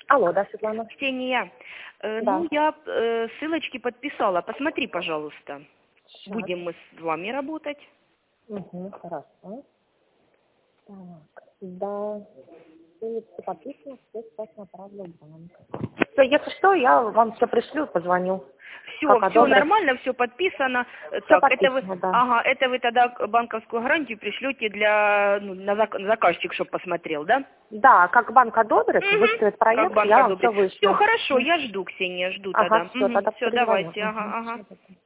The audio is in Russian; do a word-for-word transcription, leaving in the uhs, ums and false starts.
Алло, да, Светлана? Ксения, э, Да. ну я э, ссылочки подписала. Посмотри, пожалуйста. Сейчас. Будем мы с вами работать. Угу, хорошо. Так, да. Ссылочки подписаны, все сейчас направлю в банк. Все, если что, я вам все пришлю, позвоню. Все, все нормально, все подписано. Все Так, подписано, это вы, да. ага, это вы тогда банковскую гарантию пришлете для ну, на зак- заказчик, чтобы посмотрел, да? Да, как банк одобрит, Угу. выставит проект, Как банк я вам все одобрит. Все вышлю. хорошо, я жду, Ксения, жду Ага, тогда. все, Угу. тогда Все, перезвоню. давайте, ага, Угу. ага.